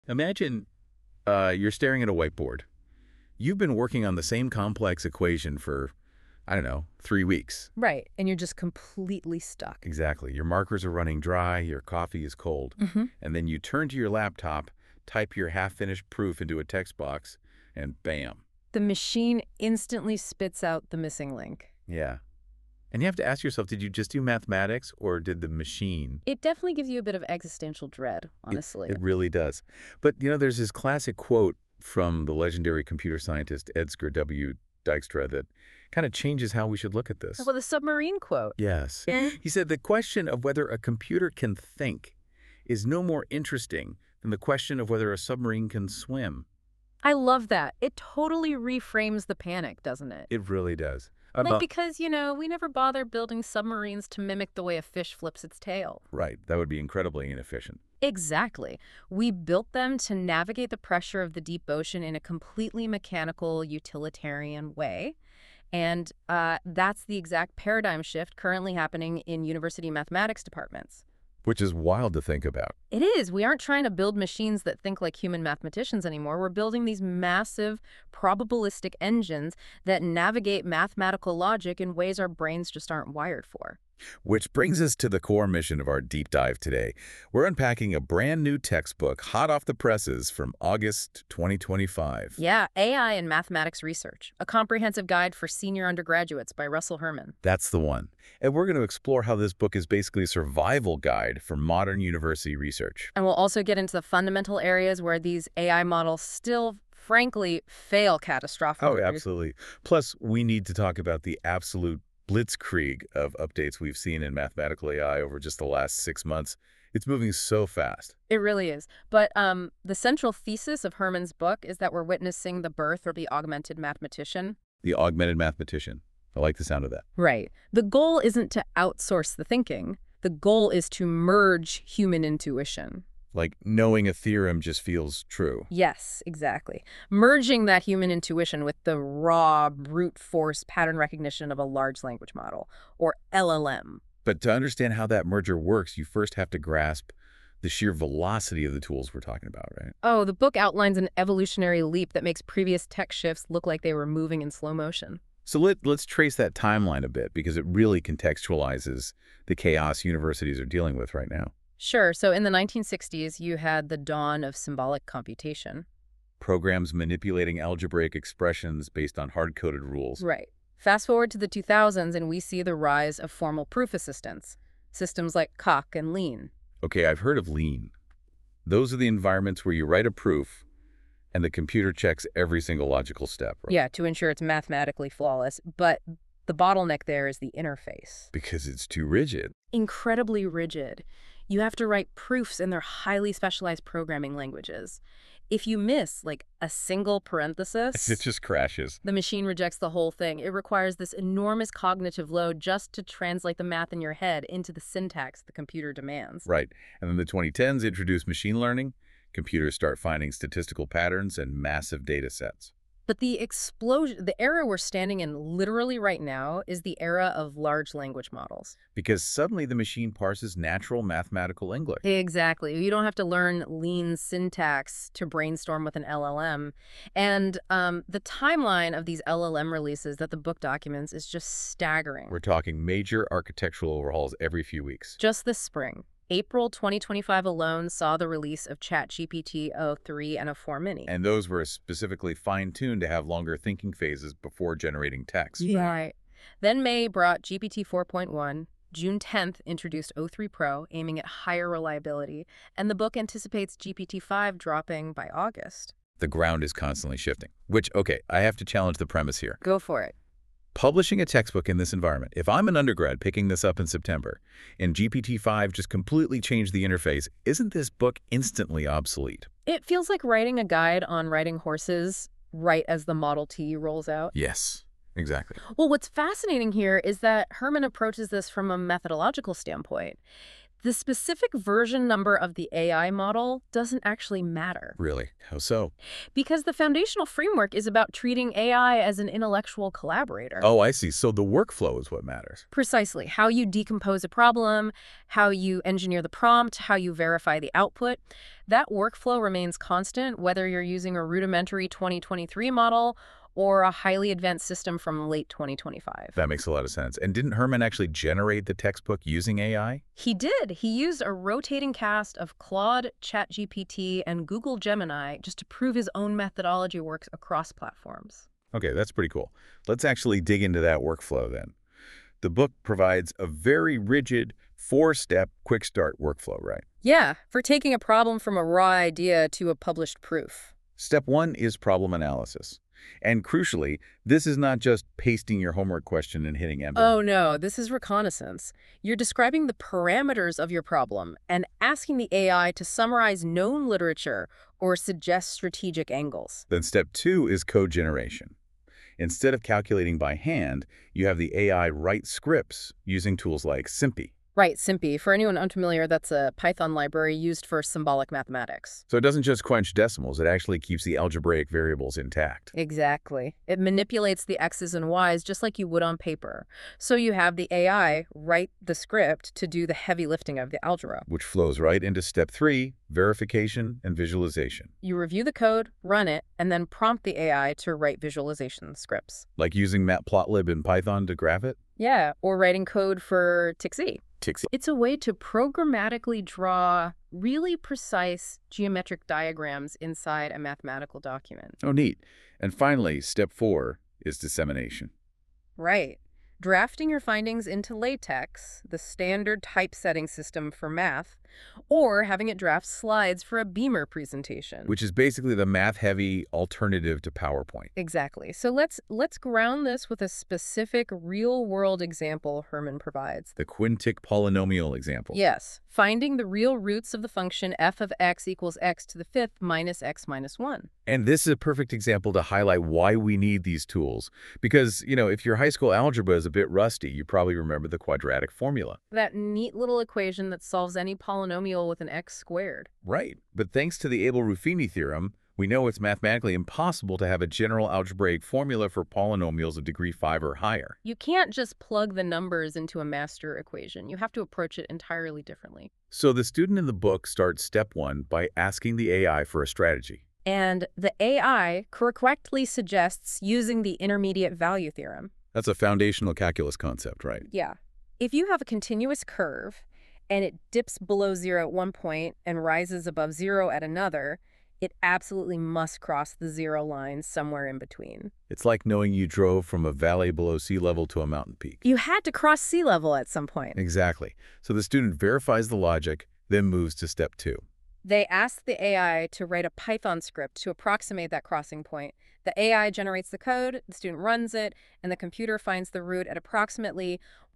Imagine you're staring at a whiteboard. You've been working on the same complex equation for, I don't know, 3 weeks. Right, and you're just completely stuck. Exactly. Your markers are running dry, your coffee is cold, hmm and then you turn to your laptop, type your half-finished proof into a text box, and bam. The machine instantly spits out the missing link. Yeah. And you have to ask yourself, did you just do mathematics or did the machine? It definitely gives you a bit of existential dread, It, honestly. it really does. But, there's this classic quote from the legendary computer scientist Edgar W. Dijkstra that kind of changes how we should look at this. Well, the submarine quote. Yes. He said the question of whether a computer can think is no more interesting than the question of whether a submarine can swim. I love that. It totally reframes the panic, doesn't it? It really does. Because, we never bother building submarines to mimic the way a fish flips its tail. Right. That would be incredibly inefficient. Exactly. We built them to navigate the pressure of the deep ocean in a completely mechanical, utilitarian way. And that's the exact paradigm shift currently happening in university mathematics departments. Which is wild to think about. It is. We aren't trying to build machines that think like human mathematicians anymore. We're building these massive probabilistic engines that navigate mathematical logic in ways our brains just aren't wired for. Which brings us to the core mission of our deep dive today. We're unpacking a brand new textbook hot off the presses from August 2025. Yeah, AI and Mathematics Research, a comprehensive guide for senior undergraduates by Russell Herman. That's the one. And we're going to explore how this book is basically a survival guide for modern university research. And we'll also get into the fundamental areas where these AI models still, frankly, fail catastrophically. Oh, absolutely. Plus, we need to talk about the absolute blitzkrieg of updates we've seen in mathematical AI over just the last 6 months. It's moving so fast. It really is. But the central thesis of Herman's book is that we're witnessing the birth of the augmented mathematician. The augmented mathematician. I like the sound of that. Right. The goal isn't to outsource the thinking. The goal is to merge human intuition. Like knowing a theorem just feels true. Yes, exactly. Merging that human intuition with the raw, brute force pattern recognition of a large language model, or LLM. But to understand how that merger works, you first have to grasp the sheer velocity of the tools we're talking about, right? Oh, the book outlines an evolutionary leap that makes previous tech shifts look like they were moving in slow motion. So let's trace that timeline a bit because it really contextualizes the chaos universities are dealing with right now. Sure. So in the 1960s, you had the dawn of symbolic computation. Programs manipulating algebraic expressions based on hard-coded rules. Right. Fast forward to the 2000s, and we see the rise of formal proof assistants, systems like Coq and Lean. Okay, I've heard of Lean. Those are the environments where you write a proof and the computer checks every single logical step. Right? Yeah, to ensure it's mathematically flawless. But the bottleneck there is the interface. Because it's too rigid. Incredibly rigid. You have to write proofs in their highly specialized programming languages. If you miss, like, a single parenthesis, It just crashes. the machine rejects the whole thing. It requires this enormous cognitive load just to translate the math in your head into the syntax the computer demands. Right. And then the 2010s introduced machine learning. Computers start finding statistical patterns and massive data sets. But the explosion, the era we're standing in literally right now is the era of large language models. Because suddenly the machine parses natural mathematical English. Exactly. You don't have to learn lean syntax to brainstorm with an LLM. And the timeline of these LLM releases that the book documents is just staggering. We're talking major architectural overhauls every few weeks. Just this spring, April 2025 alone saw the release of ChatGPT o3 and o4 Mini. And those were specifically fine-tuned to have longer thinking phases before generating text. Right. Then May brought GPT 4.1. June 10th introduced o3 Pro, aiming at higher reliability. And the book anticipates GPT-5 dropping by August. The ground is constantly shifting. Which, okay, I have to challenge the premise here. Go for it. Publishing a textbook in this environment, if I'm an undergrad picking this up in September, and GPT-5 just completely changed the interface, isn't this book instantly obsolete? It feels like writing a guide on riding horses right as the Model T rolls out. Yes, exactly. Well, what's fascinating here is that Herman approaches this from a methodological standpoint. The specific version number of the AI model doesn't actually matter, Really? How so? because the foundational framework is about treating AI as an intellectual collaborator. Oh, I see. So the workflow is what matters. Precisely. How you decompose a problem, how you engineer the prompt, how you verify the output. That workflow remains constant whether you're using a rudimentary 2023 model or a highly advanced system from late 2025. That makes a lot of sense. And didn't Herman actually generate the textbook using AI? He did. He used a rotating cast of Claude, ChatGPT, and Google Gemini just to prove his own methodology works across platforms. Okay, that's pretty cool. Let's actually dig into that workflow then. The book provides a very rigid, four-step quick start workflow, right? Yeah, for taking a problem from a raw idea to a published proof. Step one is problem analysis. And crucially, this is not just pasting your homework question and hitting enter. Oh no, this is reconnaissance. You're describing the parameters of your problem and asking the AI to summarize known literature or suggest strategic angles. Then step two is code generation. Instead of calculating by hand, you have the AI write scripts using tools like SymPy. Right, SymPy. For anyone unfamiliar, that's a Python library used for symbolic mathematics. So it doesn't just crunch decimals, it actually keeps the algebraic variables intact. Exactly. It manipulates the X's and Y's just like you would on paper. So you have the AI write the script to do the heavy lifting of the algebra. Which flows right into step three, verification and visualization. You review the code, run it, and then prompt the AI to write visualization scripts. Like using matplotlib in Python to graph it? Yeah, or writing code for TXE. TXE. It's a way to programmatically draw really precise geometric diagrams inside a mathematical document. Oh, neat. And finally, step four is dissemination. Right. Drafting your findings into LaTeX, the standard typesetting system for math, or having it draft slides for a Beamer presentation. Which is basically the math-heavy alternative to PowerPoint. Exactly. So let's ground this with a specific real-world example Herman provides. The quintic polynomial example. Yes, finding the real roots of the function f of x equals x to the fifth minus x minus 1. And this is a perfect example to highlight why we need these tools. Because, if your high school algebra is a bit rusty, you probably remember the quadratic formula. That neat little equation that solves any polynomial with an x squared. Right. But thanks to the Abel-Ruffini theorem, we know it's mathematically impossible to have a general algebraic formula for polynomials of degree 5 or higher. You can't just plug the numbers into a master equation. You have to approach it entirely differently. So the student in the book starts step one by asking the AI for a strategy. And the AI correctly suggests using the intermediate value theorem. That's a foundational calculus concept, right? Yeah. If you have a continuous curve and it dips below 0 at one point and rises above 0 at another, it absolutely must cross the 0 line somewhere in between. It's like knowing you drove from a valley below sea level to a mountain peak. You had to cross sea level at some point. Exactly. So the student verifies the logic, then moves to step two. They ask the AI to write a Python script to approximate that crossing point. The AI generates the code, the student runs it, and the computer finds the root at approximately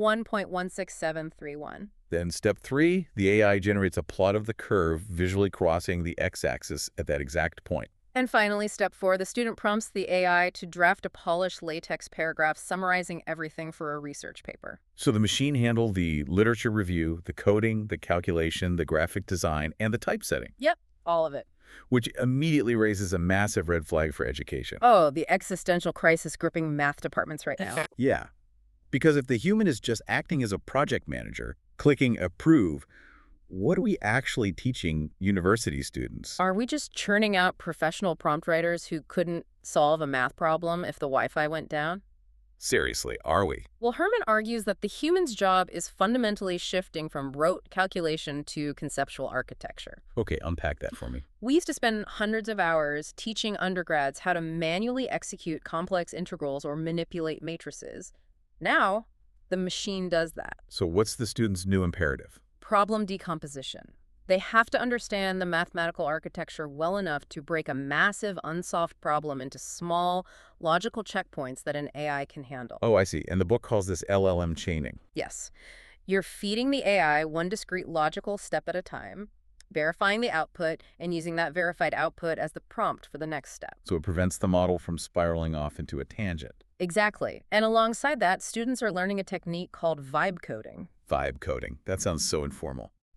1.16731. Then step three, the AI generates a plot of the curve visually crossing the x-axis at that exact point. And finally, step four, the student prompts the AI to draft a polished LaTeX paragraph summarizing everything for a research paper. So the machine handled the literature review, the coding, the calculation, the graphic design, and the typesetting. Yep, all of it. Which immediately raises a massive red flag for education. Oh, the existential crisis gripping math departments right now. Yeah. Because if the human is just acting as a project manager, clicking approve, what are we actually teaching university students? Are we just churning out professional prompt writers who couldn't solve a math problem if the Wi-Fi went down? Seriously, are we? Well, Herman argues that the human's job is fundamentally shifting from rote calculation to conceptual architecture. Okay, unpack that for me. We used to spend hundreds of hours teaching undergrads how to manually execute complex integrals or manipulate matrices. Now, the machine does that. So what's the student's new imperative? Problem decomposition. They have to understand the mathematical architecture well enough to break a massive unsolved problem into small, logical checkpoints that an AI can handle. Oh, I see. And the book calls this LLM chaining. Yes. You're feeding the AI one discrete logical step at a time, verifying the output, and using that verified output as the prompt for the next step. So it prevents the model from spiraling off into a tangent. Exactly. And alongside that, students are learning a technique called vibe coding. Vibe coding. That sounds so informal.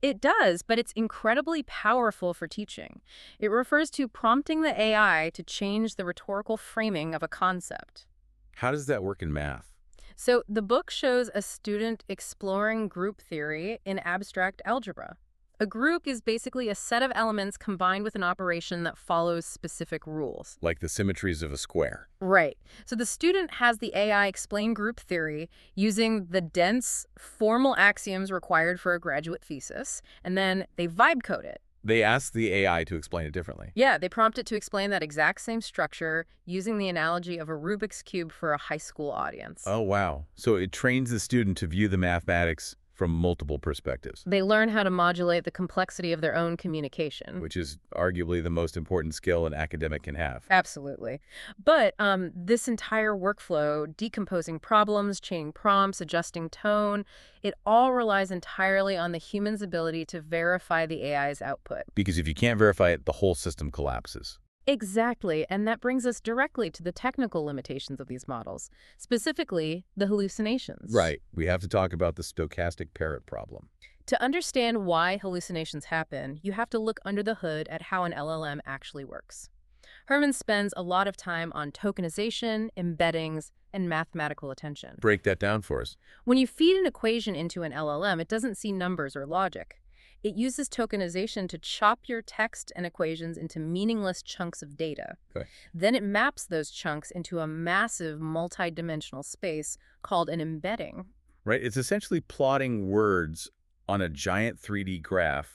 It does, but it's incredibly powerful for teaching. It refers to prompting the AI to change the rhetorical framing of a concept. How does that work in math? So the book shows a student exploring group theory in abstract algebra. A group is basically a set of elements combined with an operation that follows specific rules. Like the symmetries of a square. Right. So the student has the AI explain group theory using the dense, formal axioms required for a graduate thesis, and then they vibe code it. They ask the AI to explain it differently. Yeah, they prompt it to explain that exact same structure using the analogy of a Rubik's Cube for a high school audience. Oh, wow. So it trains the student to view the mathematics from multiple perspectives, They learn how to modulate the complexity of their own communication. which is arguably the most important skill an academic can have. Absolutely. But this entire workflow, decomposing problems, chaining prompts, adjusting tone, it all relies entirely on the human's ability to verify the AI's output. Because if you can't verify it, the whole system collapses. Exactly, and that brings us directly to the technical limitations of these models, specifically the hallucinations. Right. We have to talk about the stochastic parrot problem. To understand why hallucinations happen, you have to look under the hood at how an LLM actually works. Herman spends a lot of time on tokenization, embeddings, and mathematical attention. Break that down for us. When you feed an equation into an LLM, it doesn't see numbers or logic. It uses tokenization to chop your text and equations into meaningless chunks of data. Okay. Then it maps those chunks into a massive multi-dimensional space called an embedding. Right? It's essentially plotting words on a giant 3D graph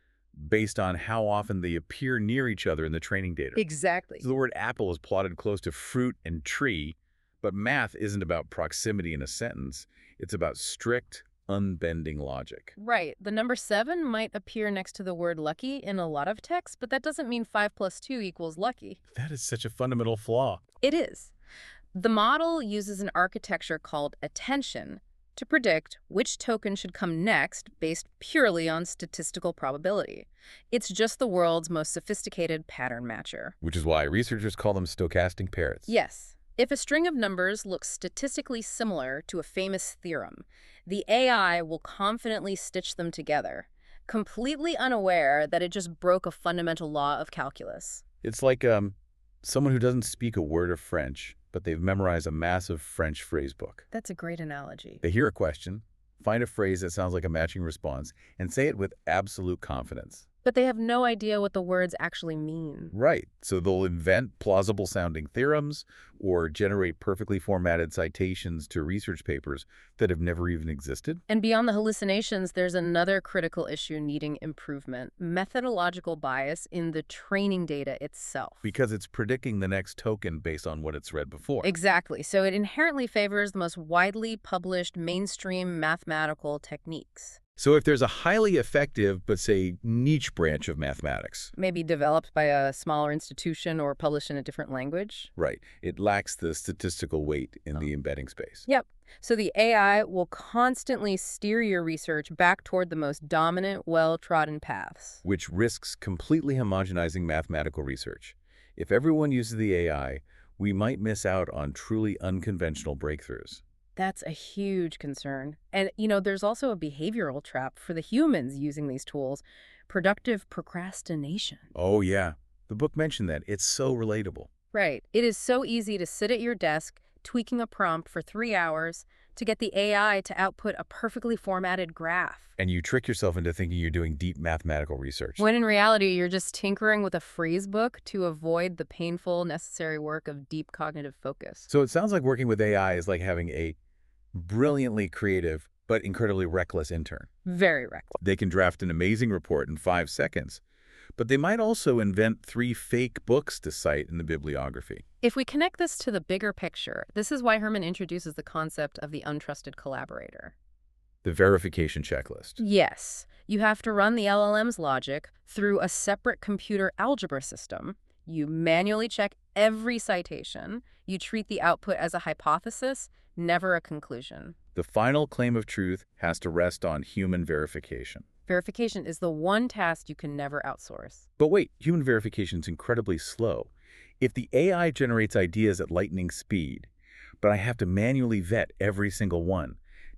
based on how often they appear near each other in the training data. Exactly. So the word apple is plotted close to fruit and tree, but math isn't about proximity in a sentence. It's about strict, unbending logic. Right. The number 7 might appear next to the word lucky in a lot of text, but that doesn't mean 5 plus 2 equals lucky. That is such a fundamental flaw. It is. The model uses an architecture called attention to predict which token should come next based purely on statistical probability. It's just the world's most sophisticated pattern matcher. Which is why researchers call them stochastic parrots. Yes. If a string of numbers looks statistically similar to a famous theorem, the AI will confidently stitch them together, completely unaware that it just broke a fundamental law of calculus. It's like someone who doesn't speak a word of French, but they've memorized a massive French phrase book. That's a great analogy. They hear a question, find a phrase that sounds like a matching response, and say it with absolute confidence. But they have no idea what the words actually mean. Right. So they'll invent plausible-sounding theorems or generate perfectly formatted citations to research papers that have never even existed. And beyond the hallucinations, there's another critical issue needing improvement: methodological bias in the training data itself. Because it's predicting the next token based on what it's read before. Exactly. So it inherently favors the most widely published mainstream mathematical techniques. So if there's a highly effective, but say, niche branch of mathematics, Maybe developed by a smaller institution or published in a different language. right, it lacks the statistical weight in the embedding space. Yep. So the AI will constantly steer your research back toward the most dominant, well-trodden paths. Which risks completely homogenizing mathematical research. If everyone uses the AI, we might miss out on truly unconventional breakthroughs. That's a huge concern. And, there's also a behavioral trap for the humans using these tools: productive procrastination. Oh, yeah. The book mentioned that. It's so relatable. Right. It is so easy to sit at your desk, tweaking a prompt for 3 hours to get the AI to output a perfectly formatted graph. And you trick yourself into thinking you're doing deep mathematical research. When in reality, you're just tinkering with a phrase book to avoid the painful, necessary work of deep cognitive focus. So it sounds like working with AI is like having a brilliantly creative but incredibly reckless intern. Very reckless. They can draft an amazing report in 5 seconds, but they might also invent 3 fake books to cite in the bibliography. If we connect this to the bigger picture, this is why Herman introduces the concept of the untrusted collaborator. The verification checklist. Yes, you have to run the LLM's logic through a separate computer algebra system. You manually check every citation. You treat the output as a hypothesis, never a conclusion. The final claim of truth has to rest on human verification. Verification is the one task you can never outsource. But wait, human verification is incredibly slow. If the AI generates ideas at lightning speed, but I have to manually vet every single one,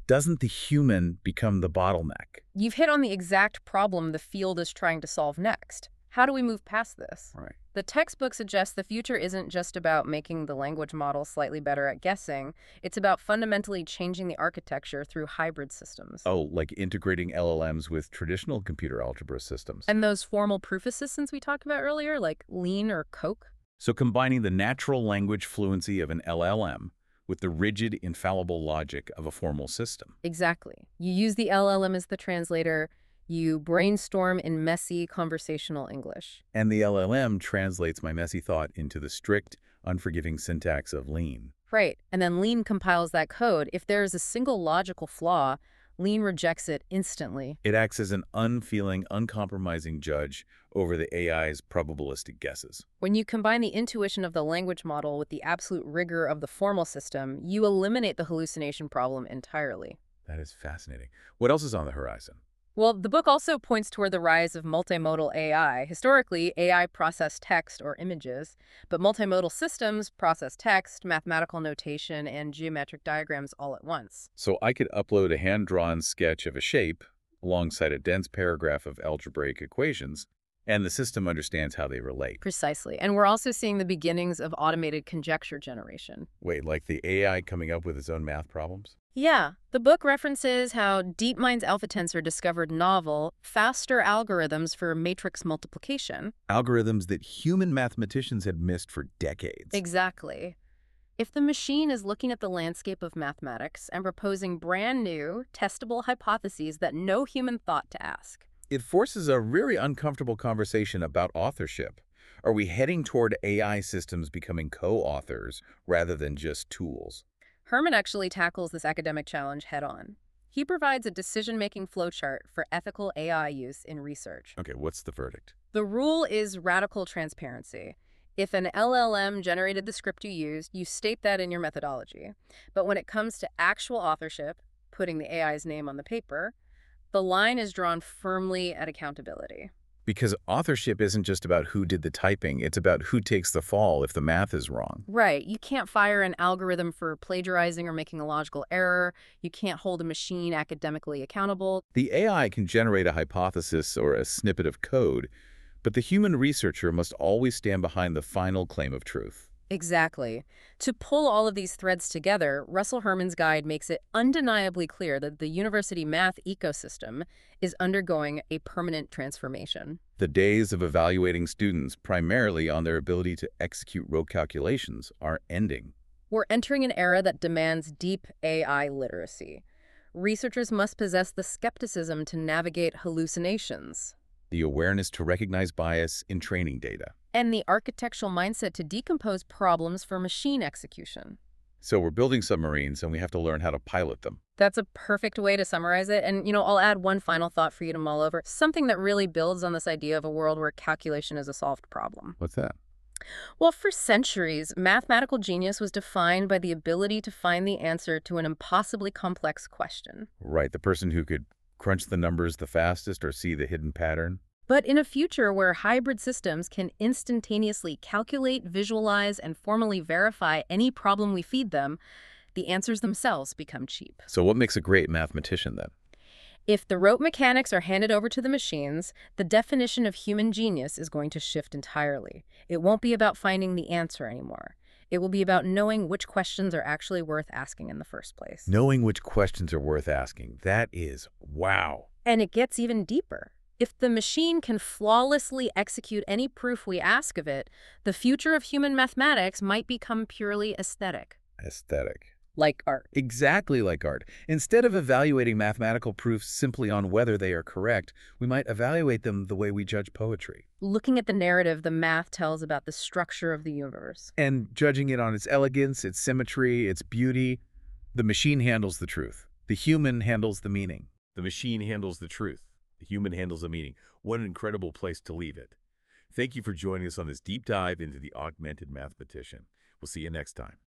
doesn't the human become the bottleneck? You've hit on the exact problem the field is trying to solve next. How do we move past this? Right. The textbook suggests the future isn't just about making the language model slightly better at guessing. It's about fundamentally changing the architecture through hybrid systems. Oh, like integrating LLMs with traditional computer algebra systems. And those formal proof assistants we talked about earlier, like Lean or Coke? So combining the natural language fluency of an LLM with the rigid, infallible logic of a formal system. Exactly. You use the LLM as the translator. You brainstorm in messy conversational English. And the LLM translates my messy thought into the strict, unforgiving syntax of Lean. Right. And then Lean compiles that code. If there is a single logical flaw, Lean rejects it instantly. It acts as an unfeeling, uncompromising judge over the AI's probabilistic guesses. When you combine the intuition of the language model with the absolute rigor of the formal system, you eliminate the hallucination problem entirely. That is fascinating. What else is on the horizon? Well, the book also points toward the rise of multimodal AI. Historically, AI processed text or images, but multimodal systems process text, mathematical notation, and geometric diagrams all at once. So I could upload a hand-drawn sketch of a shape alongside a dense paragraph of algebraic equations, and the system understands how they relate. Precisely. And we're also seeing the beginnings of automated conjecture generation. Wait, like the AI coming up with its own math problems? Yeah, the book references how DeepMind's Alpha Tensor discovered novel, faster algorithms for matrix multiplication. Algorithms that human mathematicians had missed for decades. Exactly. If the machine is looking at the landscape of mathematics and proposing brand new, testable hypotheses that no human thought to ask. It forces a very uncomfortable conversation about authorship. Are we heading toward AI systems becoming co-authors rather than just tools? Herman actually tackles this academic challenge head-on. He provides a decision-making flowchart for ethical AI use in research. Okay, what's the verdict? The rule is radical transparency. If an LLM generated the script you used, you state that in your methodology. But when it comes to actual authorship, putting the AI's name on the paper, the line is drawn firmly at accountability. Because authorship isn't just about who did the typing, it's about who takes the fall if the math is wrong. Right. You can't fire an algorithm for plagiarizing or making a logical error. You can't hold a machine academically accountable. The AI can generate a hypothesis or a snippet of code, but the human researcher must always stand behind the final claim of truth. Exactly. To pull all of these threads together, Russell Herman's guide makes it undeniably clear that the university math ecosystem is undergoing a permanent transformation. The days of evaluating students primarily on their ability to execute rote calculations are ending. We're entering an era that demands deep AI literacy. Researchers must possess the skepticism to navigate hallucinations, The awareness to recognize bias in training data. and the architectural mindset to decompose problems for machine execution. So we're building submarines and we have to learn how to pilot them. That's a perfect way to summarize it. And, I'll add one final thought for you to mull over. Something that really builds on this idea of a world where calculation is a solved problem. What's that? Well, for centuries, mathematical genius was defined by the ability to find the answer to an impossibly complex question. Right, the person who could crunch the numbers the fastest or see the hidden pattern. But in a future where hybrid systems can instantaneously calculate, visualize, and formally verify any problem we feed them, the answers themselves become cheap. So what makes a great mathematician then? If the rote mechanics are handed over to the machines, the definition of human genius is going to shift entirely. It won't be about finding the answer anymore. It will be about knowing which questions are actually worth asking in the first place. Knowing which questions are worth asking. That is wow. And it gets even deeper. If the machine can flawlessly execute any proof we ask of it, the future of human mathematics might become purely aesthetic. Aesthetic. Like art. Exactly like art. Instead of evaluating mathematical proofs simply on whether they are correct, we might evaluate them the way we judge poetry. Looking at the narrative the math tells about the structure of the universe. And judging it on its elegance, its symmetry, its beauty. The machine handles the truth. The human handles the meaning. The machine handles the truth. The human handles the meaning. What an incredible place to leave it. Thank you for joining us on this deep dive into the augmented mathematician. We'll see you next time.